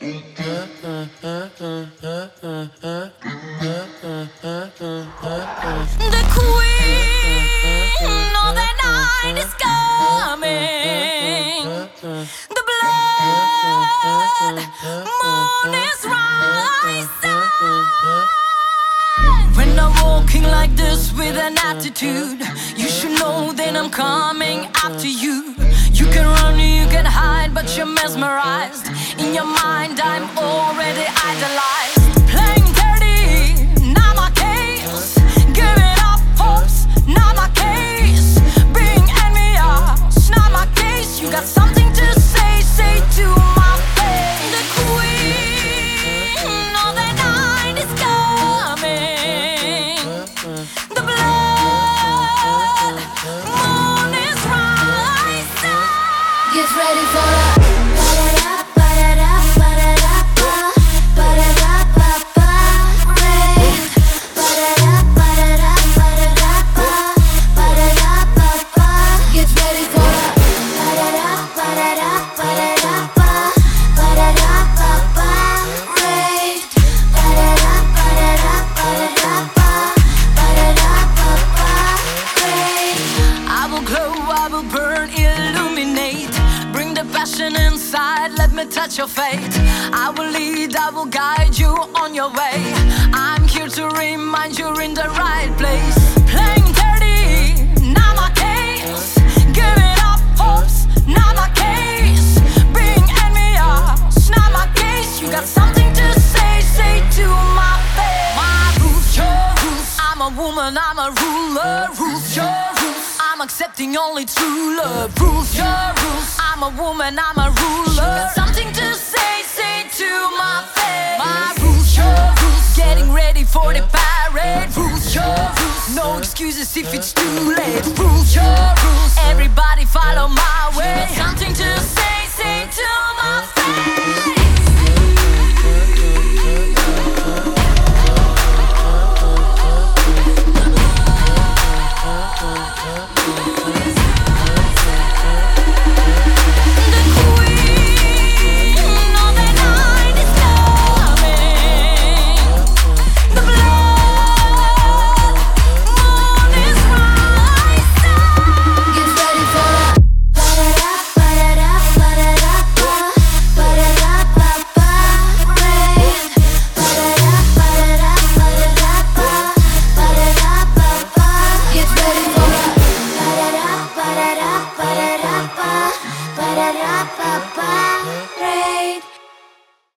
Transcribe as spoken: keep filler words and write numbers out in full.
The queen of the night is coming. The blood moon is rising. When I'm walking like this with an attitude, you should know that I'm coming after you. You can run, you can hide, but you're mesmerized. In your mind, I'm already idolized. Playing dirty, not my case. Giving up hopes, not my case. Being envious, not my case. You got something to say, say to my face. The queen of the night is coming. The blood moon is rising. Get ready for the inside, let me touch your fate. I will lead, I will guide you on your way. I'm here to remind you're in the right place. Playing dirty, not my case. Giving up hopes, not my case. Being envious, not my case. You got something to say, say to my face. My rules, your rules. I'm a woman, I'm a ruler. Rules, your rules. I'm accepting only true love. Rules, your rules. I'm a woman, I'm a ruler. Got something to say, say to my face. My rules, your rules. Getting ready for the parade. Rules, your rules. No excuses if it's too late. Rules, your rules. Everybody follow my way. Got something to say, say to my face.